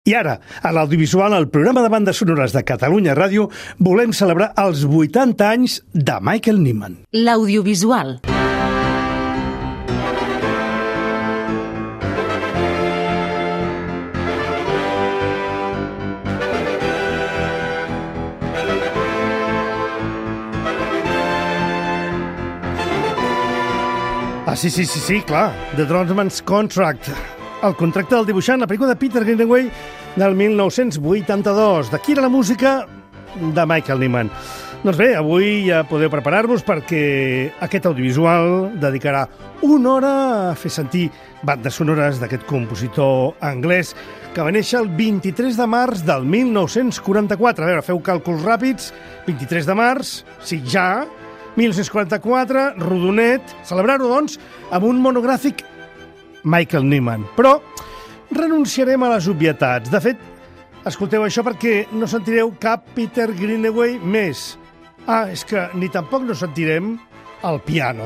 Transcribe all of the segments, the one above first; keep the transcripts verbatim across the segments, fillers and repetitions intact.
I ara, a l'audiovisual, al programa de bandes sonores de Catalunya Ràdio, volem celebrar els vuitanta anys de Michael Nyman. L'audiovisual. Ah, sí, sí, sí, sí, clar. The Draughtsman's Contract. El contracte del dibuixant, la pel·lícula de Peter Greenaway del mil nou-cents vuitanta-dos. D'aquí era la música de Michael Nyman. Doncs bé, avui ja podeu preparar-vos perquè aquest audiovisual dedicarà una hora a fer sentir bandes sonores d'aquest compositor anglès que va néixer el vint-i-tres de març del mil nou-cents quaranta-quatre. A veure, feu càlculs ràpids. vint-i-tres de març, sí, ja... mil nou-cents quaranta-quatre, rodonet, celebrar-ho, doncs, amb un monogràfic Michael Nyman. Però renunciarem a les obvietats. De fet, escolteu això perquè no sentireu cap Peter Greenaway més. Ah, és que ni tampoc no sentirem el piano.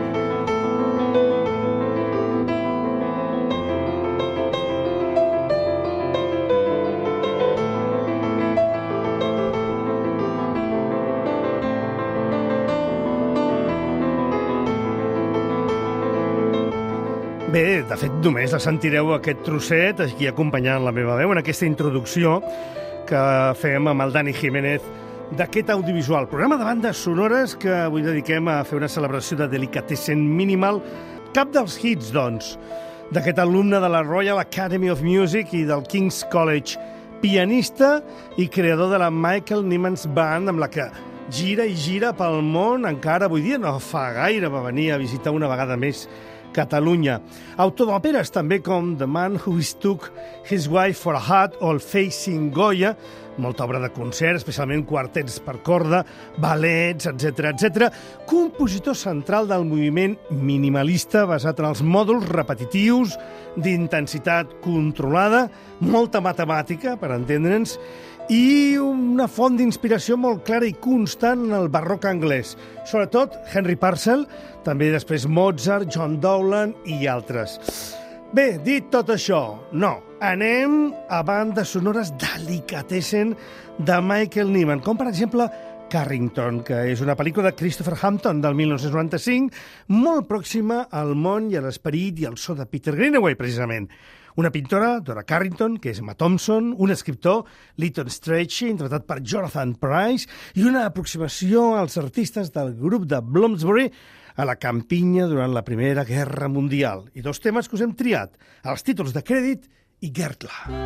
Bé, de fet, només la sentireu aquest trosset aquí acompanyant la meva veu en aquesta introducció que fem amb el Dani Jiménez d'aquest audiovisual, programa de bandes sonores que avui dediquem a fer una celebració de Delicatessen Minimal. Cap dels hits, doncs, d'aquest alumne de la Royal Academy of Music i del King's College, pianista i creador de la Michael Nyman's Band, amb la que gira i gira pel món encara avui dia. No fa gaire va venir a visitar una vegada més Catalunya. Autor d'òperes també com The Man Who Mistook His Wife for a Hat o el Facing Goya, molta obra de concert, especialment quartets per corda, ballets, etcètera, etcètera. Compositor central del moviment minimalista basat en els mòduls repetitius, d'intensitat controlada, molta matemàtica, per entendre'ns, i una font d'inspiració molt clara i constant en el barroc anglès. Sobretot Henry Purcell, també després Mozart, John Dowland i altres. Bé, dit tot això, no. Anem a bandes sonores delicatessen de Michael Nyman, com per exemple Carrington, que és una pel·lícula de Christopher Hampton del mil nou-cents noranta-cinc, molt pròxima al món i a l'esperit i al so de Peter Greenaway, precisament. Una pintora, Dora Carrington, que és Emma Thompson, un escriptor, Lytton Strachey, interpretat per Jonathan Pryce, i una aproximació als artistes del grup de Bloomsbury a la campinya durant la Primera Guerra Mundial. I dos temes que us hem triat, els títols de crèdit i Gertla.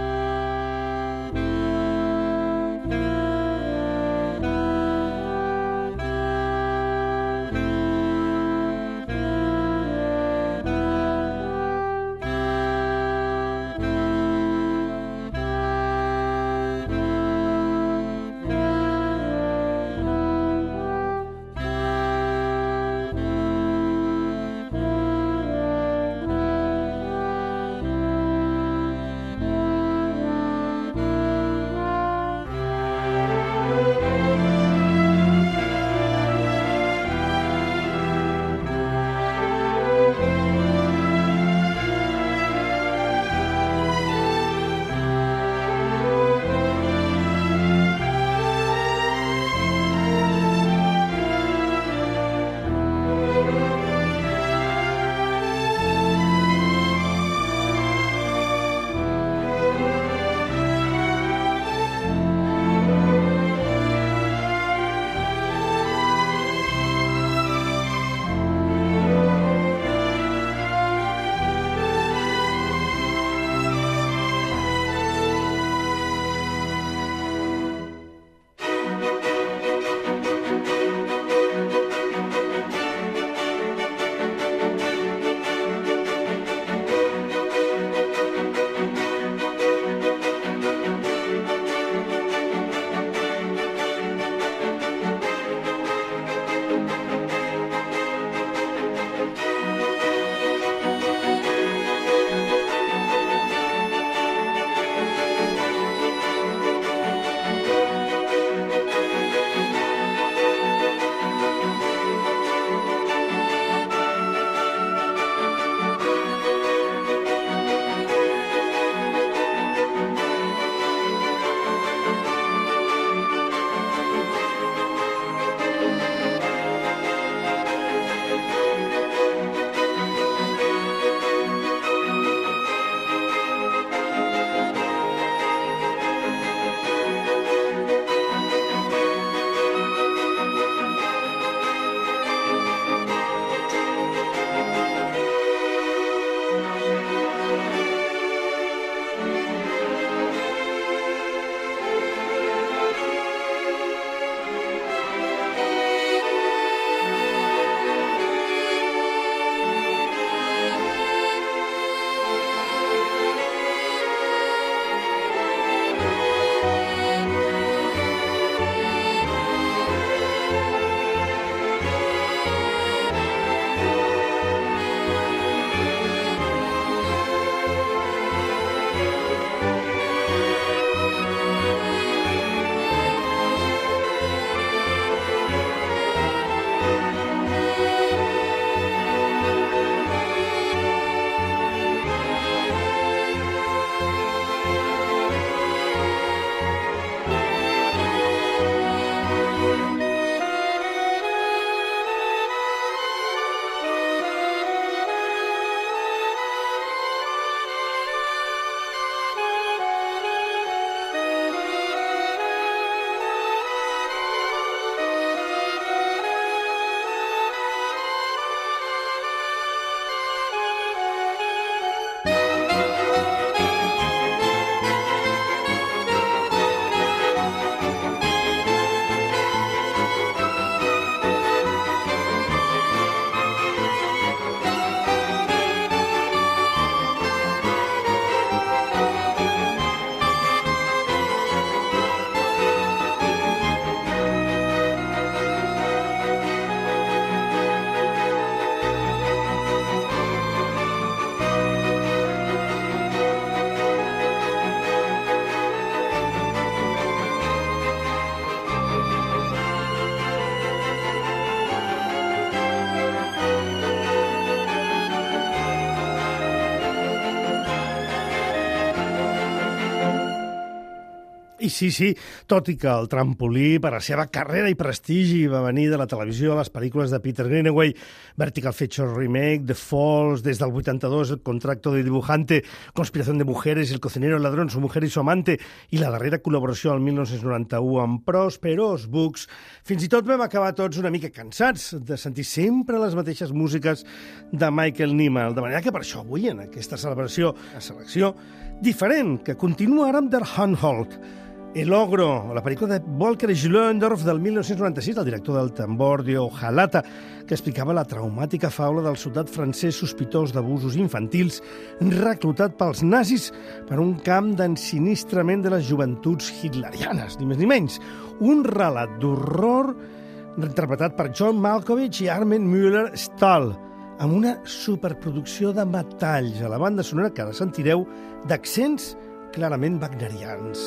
I sí, sí, tot i que el trampolí per a la seva carrera i prestigi va venir de la televisió a les pel·lícules de Peter Greenaway, Vertical Feature Remake, The Falls, des del vuitanta-dos, El contracto de dibujante, Conspiración de mujeres, El cocinero, el ladrón, Su mujer i su amante, i la darrera col·laboració al mil nou-cents noranta-u amb Prosperos Books. Fins i tot vam acabar tots una mica cansats de sentir sempre les mateixes músiques de Michael Nyman, de manera que per això avui, en aquesta celebració, una selecció diferent, que continua ara amb Der Handhold, El Ogro, la pel·lícula de Volker Schlöndorff del mil nou-cents noranta-sis, el director del Tambor de Ojalata, que explicava la traumàtica faula del soldat francès sospitós d'abusos infantils reclutat pels nazis per un camp d'ensinistrament de les joventuts hitlerianes, ni més ni menys. Un relat d'horror interpretat per John Malkovich i Armin Müller-Stahl, amb una superproducció de metalls a la banda sonora que ara sentireu d'accents clarament wagnerians.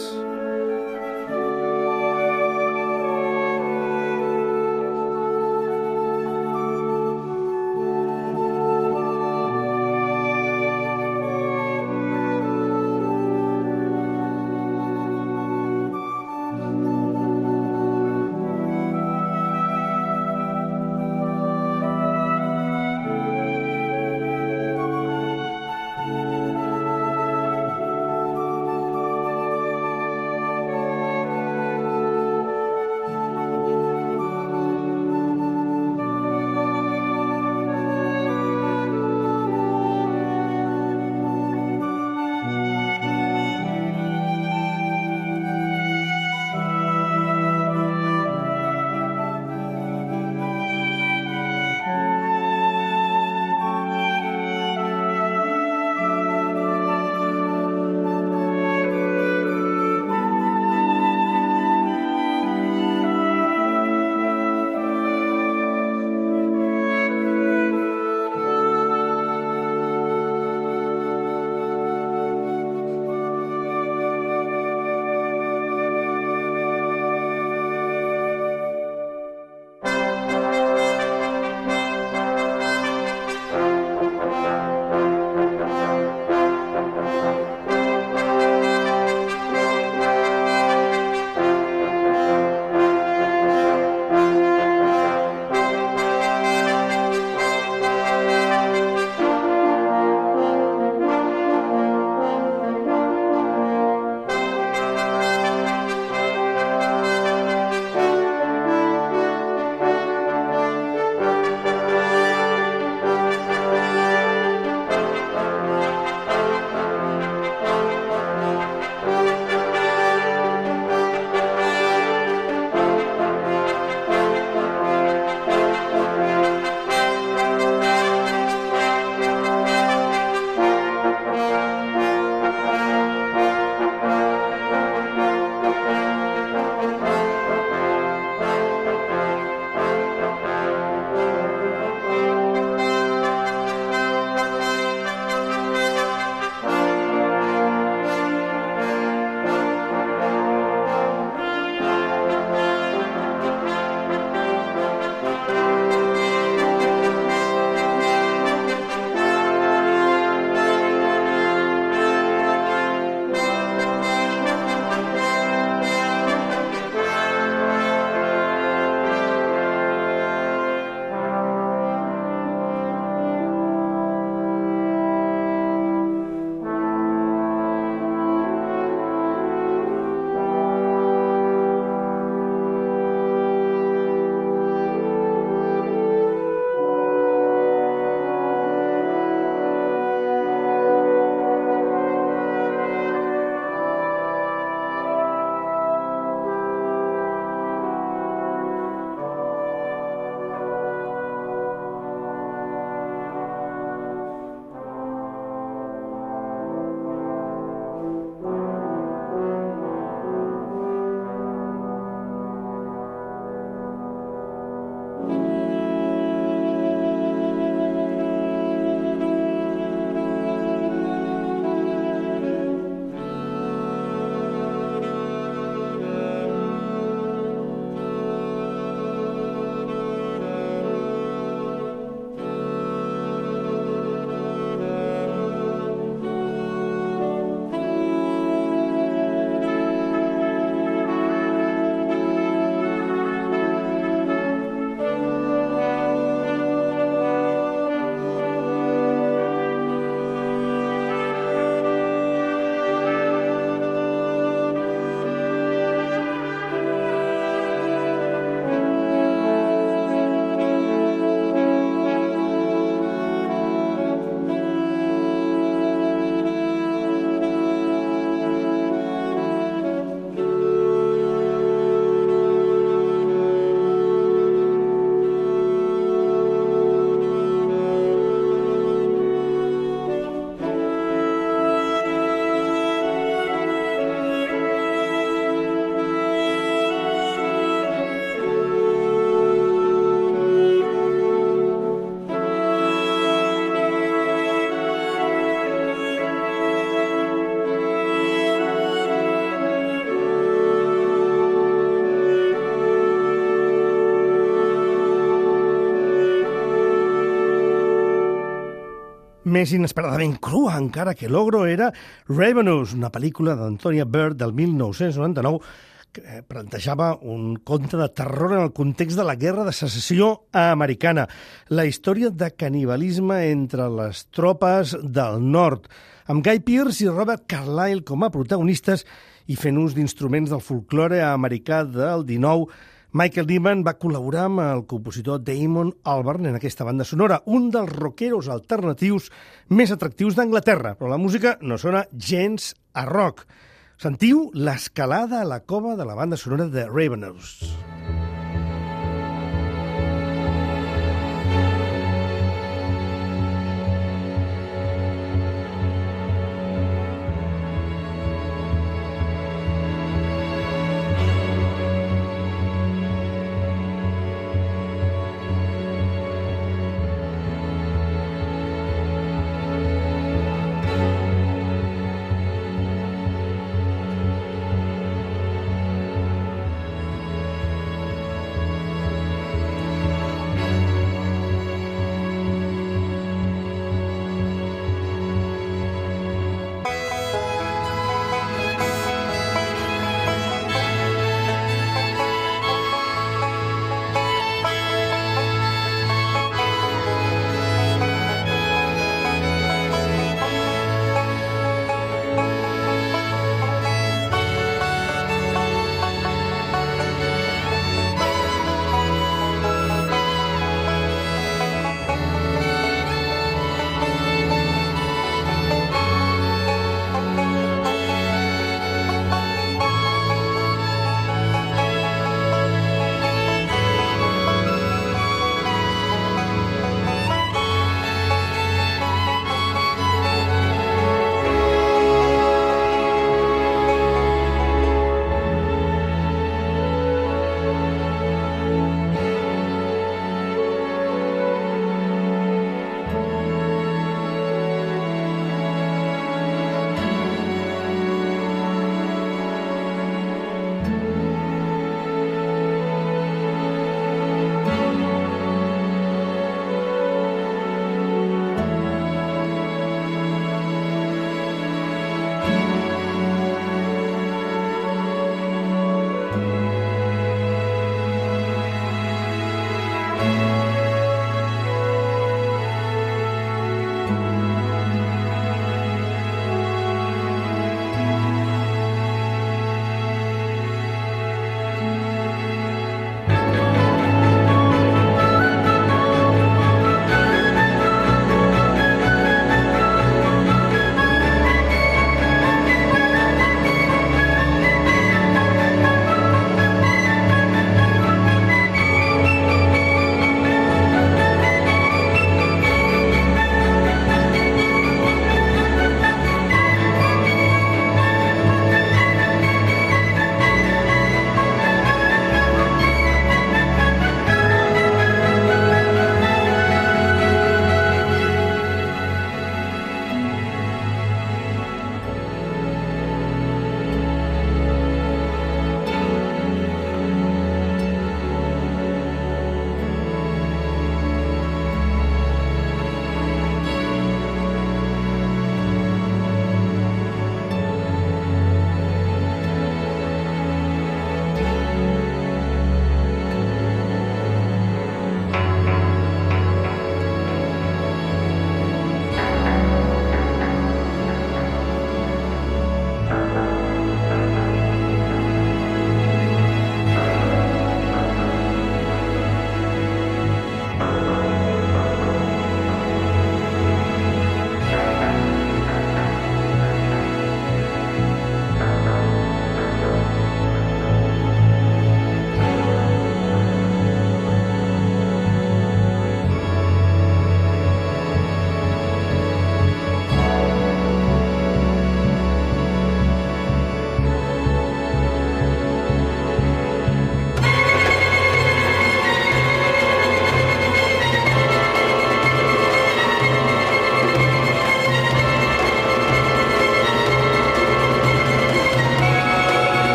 més inesperadament crua encara que l'ogro era Ravenous, una pel·lícula d'Antonia Bird del mil nou-cents noranta-nou que plantejava un conte de terror en el context de la Guerra de Secessió americana, la història de canibalisme entre les tropes del nord, amb Guy Pearce i Robert Carlyle com a protagonistes i fent ús d'instruments del folklore americà del dinou. Michael Nyman va col·laborar amb el compositor Damon Albarn en aquesta banda sonora, un dels rockeros alternatius més atractius d'Anglaterra, però la música no sona gens a rock. Sentiu l'escalada a la cova de la banda sonora de Ravenous.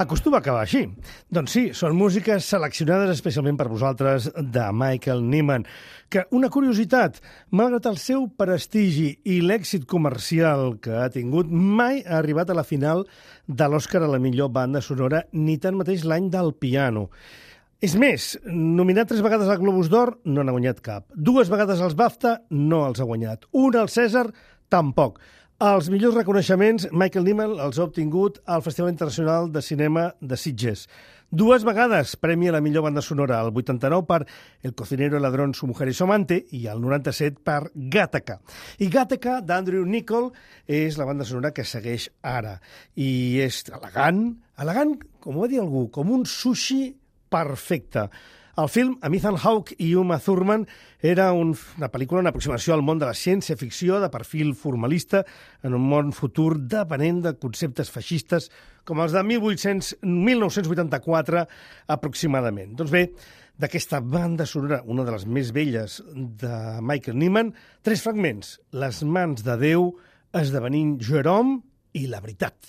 acostuma a acabar així. Doncs sí, són músiques seleccionades especialment per vosaltres de Michael Nyman, que, una curiositat, malgrat el seu prestigi i l'èxit comercial que ha tingut, mai ha arribat a la final de l'Oscar a la millor banda sonora, ni tanmateix l'any del piano. És més, nominat tres vegades al Globus d'Or, no n'ha guanyat cap. Dues vegades als BAFTA, no els ha guanyat. Una al Cèsar, tampoc. Els millors reconeixements, Michael Nyman els ha obtingut al Festival Internacional de Cinema de Sitges. Dues vegades premi a la millor banda sonora, el vuitanta-nou per El cocinero, el ladrón, su mujer y su amante, i el noranta-set per Gattaca. I Gattaca, d'Andrew Niccol, és la banda sonora que segueix ara. I és elegant, elegant, com va dir algú, com un sushi perfecte. El film, amb Ethan Hawke i Uma Thurman, era un, una pel·lícula, una aproximació al món de la ciència-ficció de perfil formalista en un món futur depenent de conceptes feixistes com els de mil nou-cents vuitanta-quatre aproximadament. Doncs bé, d'aquesta banda sonora, una de les més belles de Michael Nyman, tres fragments: Les mans de Déu, Esdevenint Jerome i La veritat.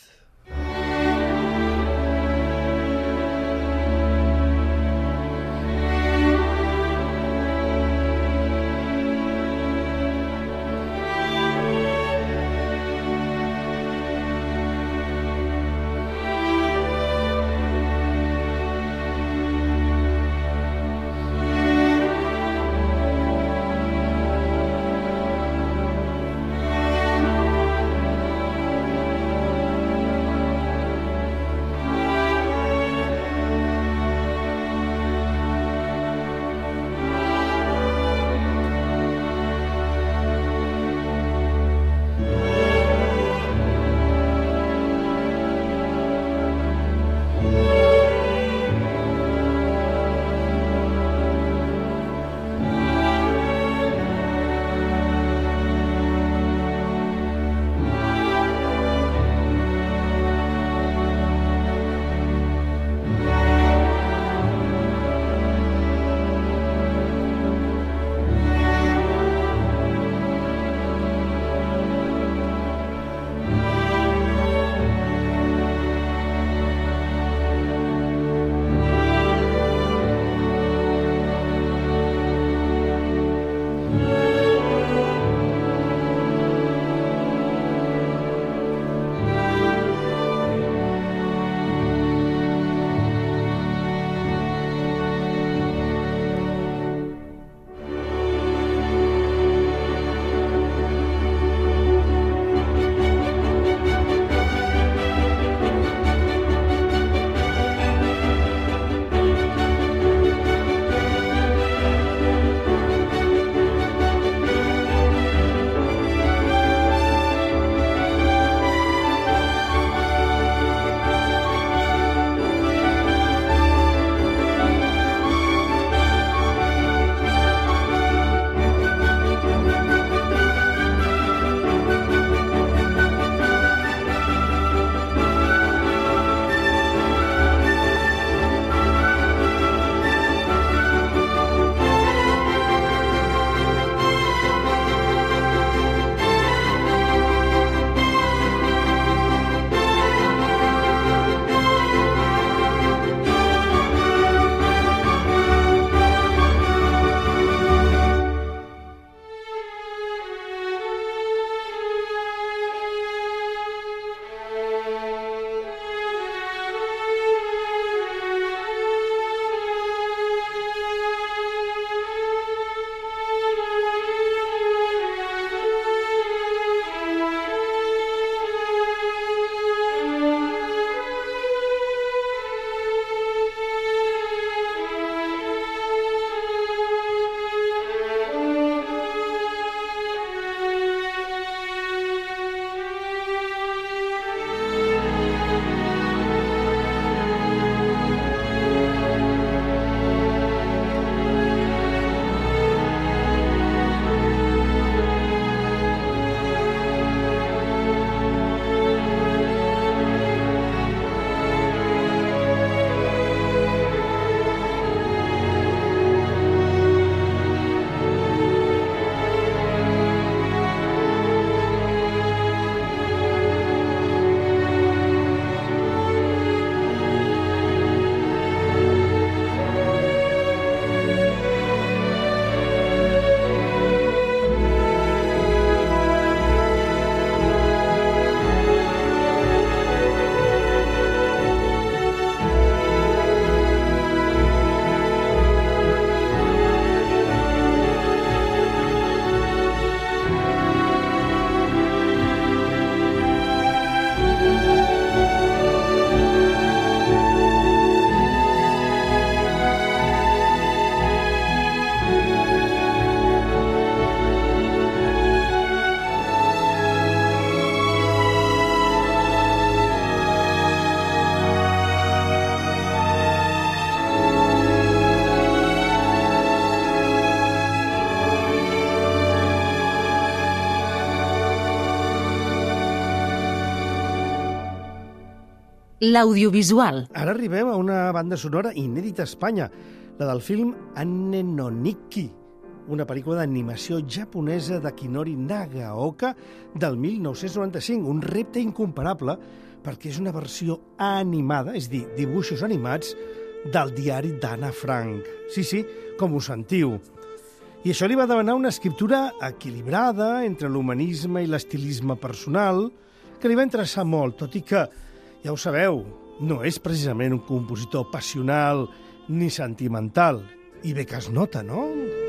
l'audiovisual. Ara arribem a una banda sonora inèdita a Espanya, la del film Anne no Nikki, una pel·lícula d'animació japonesa d'Akinori Nagaoka del mil nou-cents noranta-cinc, un repte incomparable perquè és una versió animada, és a dir, dibuixos animats del diari d'Anna Frank. Sí, sí, com ho sentiu. I això li va demanar una escriptura equilibrada entre l'humanisme i l'estilisme personal, que li va interessar molt, tot i que, ja ho sabeu, no és precisament un compositor passional ni sentimental. I bé que es nota, no?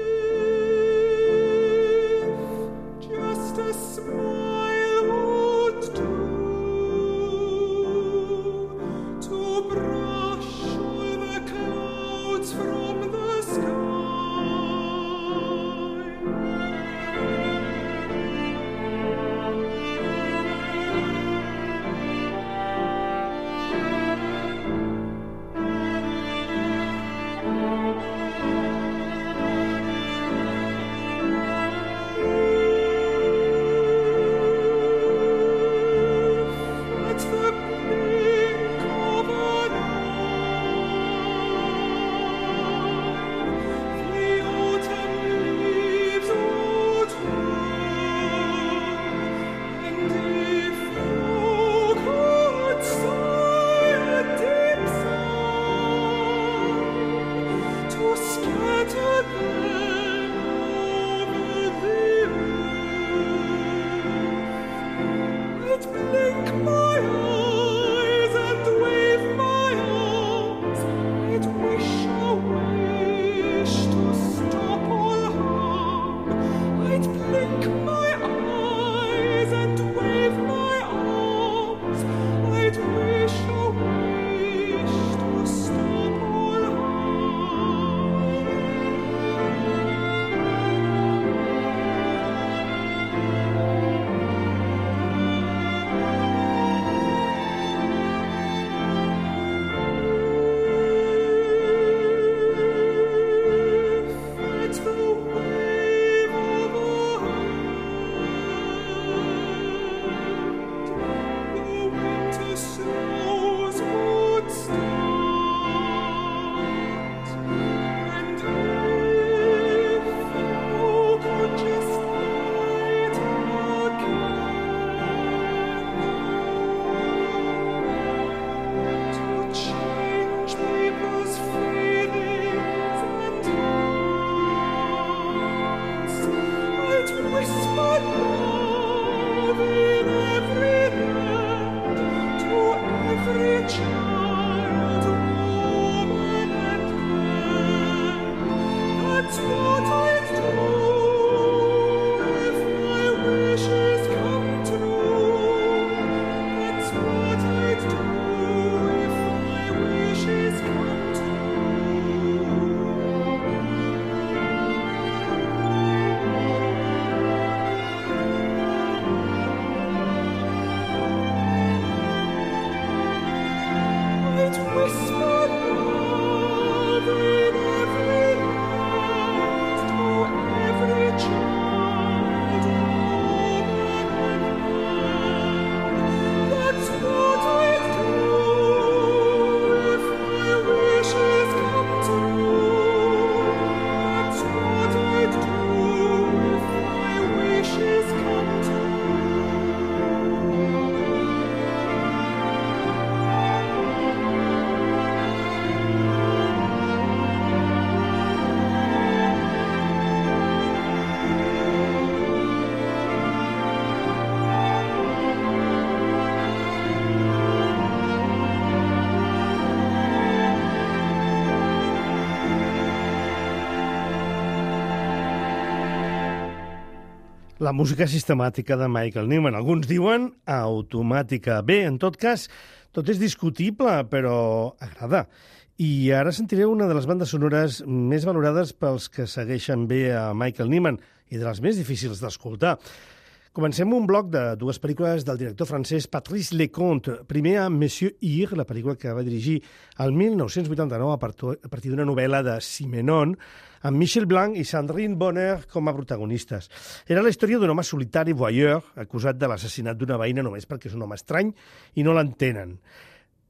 La música sistemàtica de Michael Nyman. Alguns diuen automàtica. Bé, en tot cas, tot és discutible, però agrada. I ara sentireu una de les bandes sonores més valorades pels que segueixen bé a Michael Nyman i de les més difícils d'escoltar. Comencem un bloc de dues pel·lícules del director francès Patrice Leconte. Primer a Monsieur Hir, la pel·lícula que va dirigir el mil nou-cents vuitanta-nou a partir d'una novel·la de Simenon, amb Michel Blanc i Sandrine Bonner com a protagonistes. Era la història d'un home solitari voyeur acusat de l'assassinat d'una veïna només perquè és un home estrany i no l'entenen.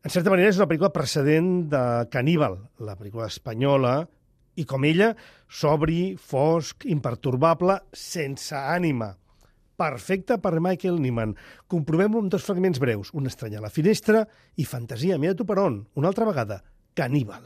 En certa manera és una pel·lícula precedent de Caníbal, la pel·lícula espanyola, i com ella, sobri, fosc, impertorbable, sense ànima. Perfecte per Michael Nyman. Comprovem-ho amb dos fragments breus. Un estrany a la finestra i fantasia, mira tu per on. Una altra vegada, Caníbal.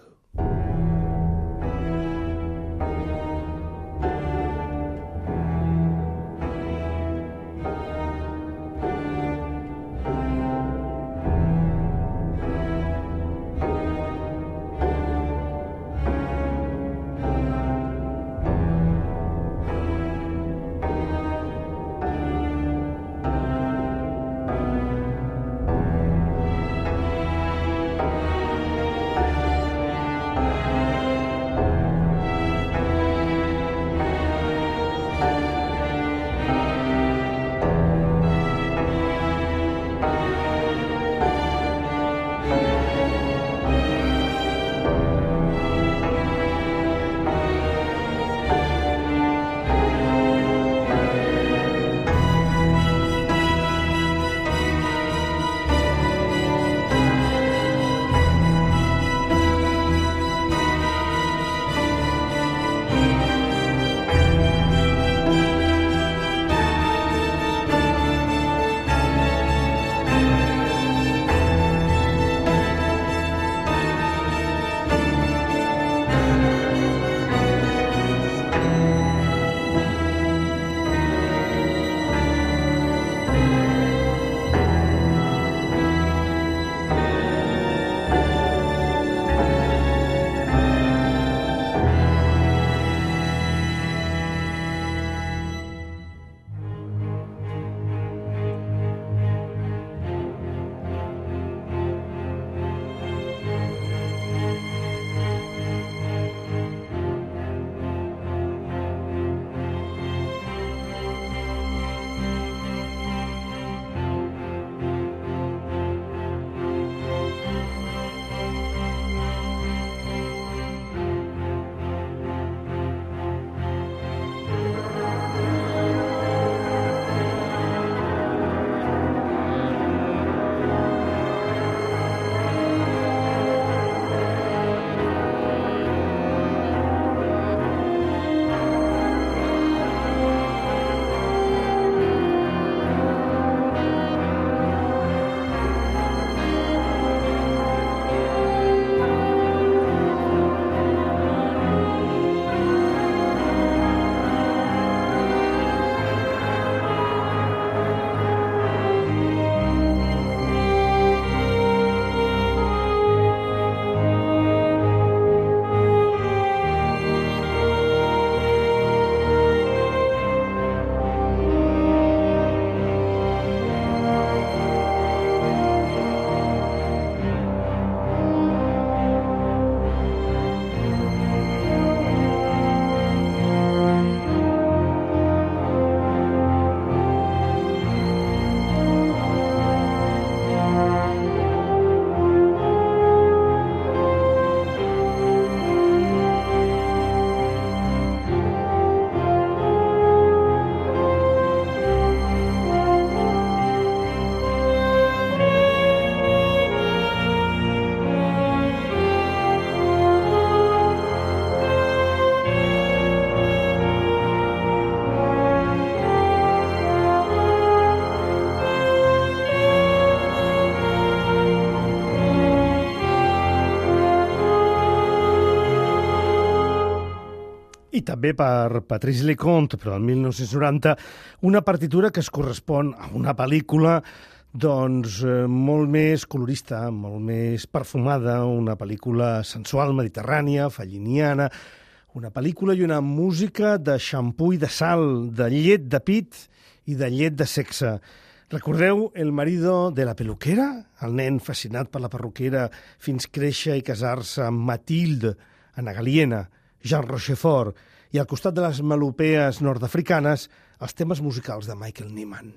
i també per Patrice Leconte, però el mil nou-cents noranta, una partitura que es correspon a una pel·lícula doncs, molt més colorista, molt més perfumada, una pel·lícula sensual, mediterrània, felliniana, una pel·lícula i una música de xampú i de sal, de llet de pit i de llet de sexe. Recordeu El marido de la peluquera? El nen fascinat per la perruquera fins créixer i casar-se amb Mathilde, Anna Galiena, Jean Rochefort, i al costat de les melopees nord-africanes, els temes musicals de Michael Nyman.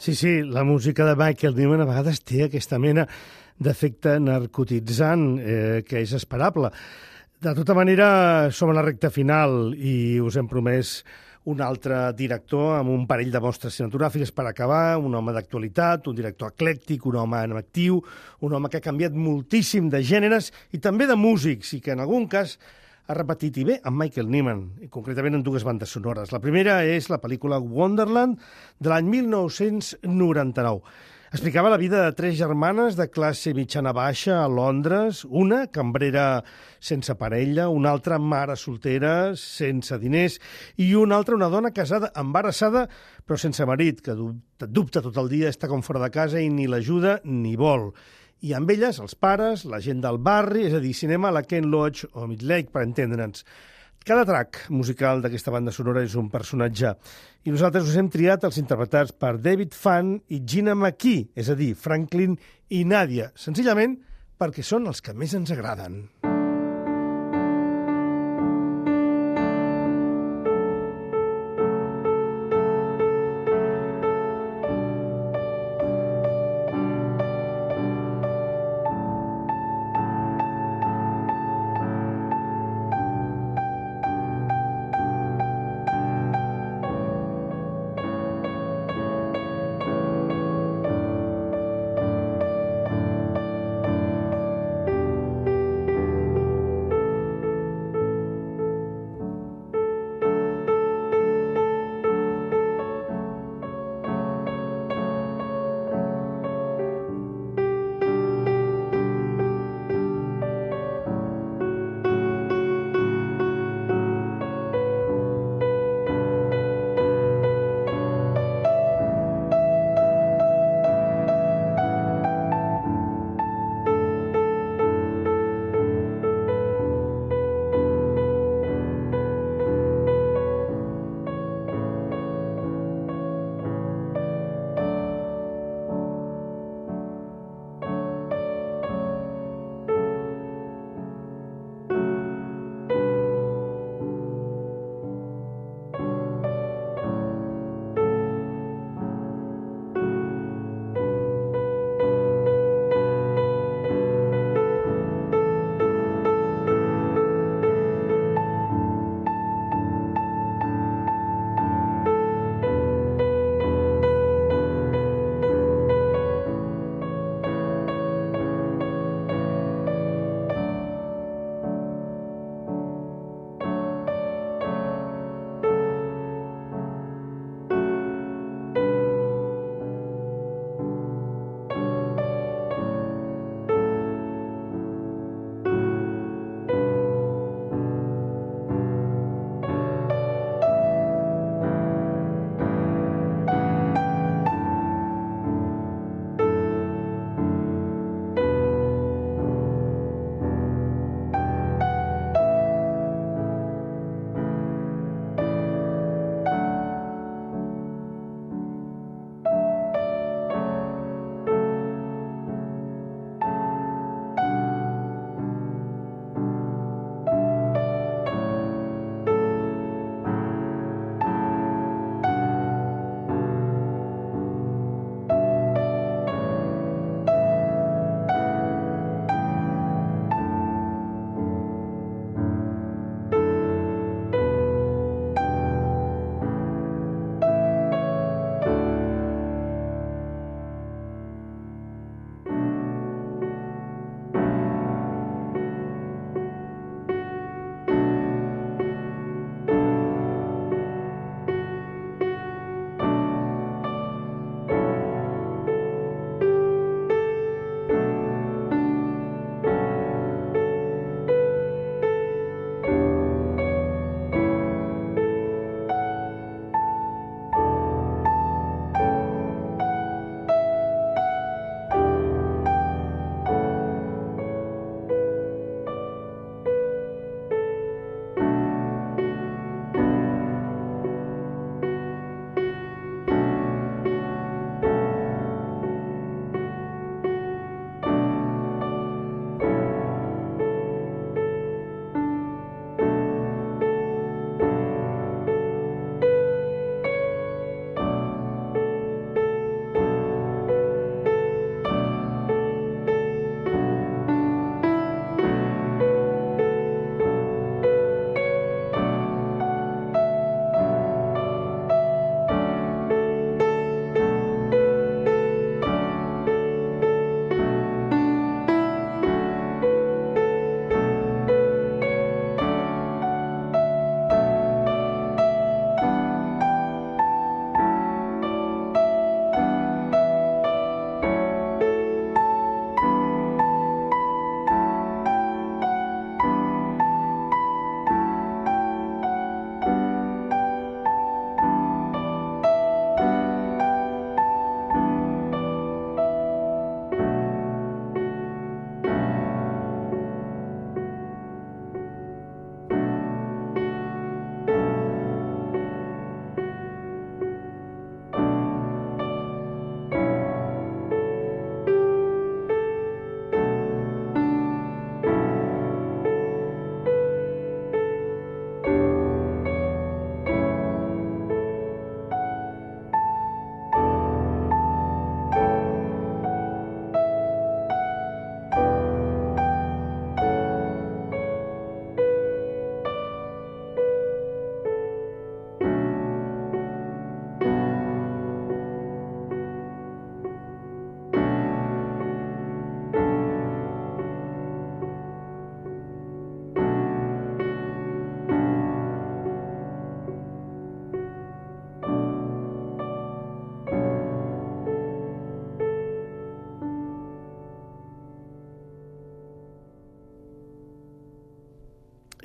Sí, sí, la música de Michael Nyman a vegades té aquesta mena d'efecte narcotitzant eh, que és esperable. De tota manera, som a la recta final i us hem promès un altre director amb un parell de mostres cinematogràfiques per acabar, un home d'actualitat, un director eclèctic, un home en actiu, un home que ha canviat moltíssim de gèneres i també de músics i que en algun cas ha repetit, i bé, amb Michael Nyman, i concretament en dues bandes sonores. La primera és la pel·lícula Wonderland, de l'any mil nou-cents noranta-nou. Explicava la vida de tres germanes de classe mitjana-baixa a Londres, una cambrera sense parella, una altra mare soltera, sense diners, i una altra una dona casada, embarassada, però sense marit, que dubta, dubta tot el dia, està com fora de casa i ni l'ajuda ni vol. I amb elles, els pares, la gent del barri, és a dir, cinema a la Ken Loach o Midlake, per entendre'ns. Cada track musical d'aquesta banda sonora és un personatge. I nosaltres us hem triat els interpretats per David Fan i Gina McKee, és a dir, Franklin i Nadia, senzillament perquè són els que més ens agraden.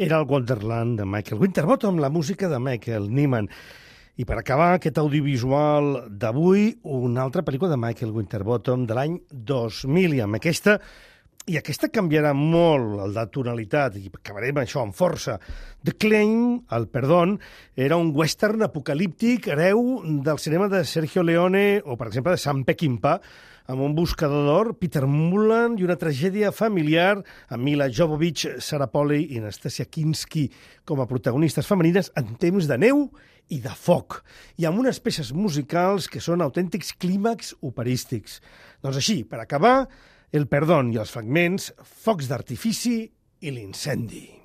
Era el Wonderland de Michael Winterbottom, la música de Michael Nyman. I per acabar aquest audiovisual d'avui, una altra pel·lícula de Michael Winterbottom de l'any dos mil, i amb aquesta, i aquesta canviarà molt la tonalitat, i acabarem això amb força. The Claim, el Perdón, era un western apocalíptic hereu del cinema de Sergio Leone o, per exemple, de Sam Peckinpah, amb un buscador d'or, Peter Mullan, i una tragèdia familiar amb Mila Jovovich, Sarah Polley i Anastasia Kinski com a protagonistes femenines en temps de neu i de foc, i amb unes peces musicals que són autèntics clímax operístics. Doncs així, per acabar, El Perdón i els fragments, focs d'artifici i l'incendi.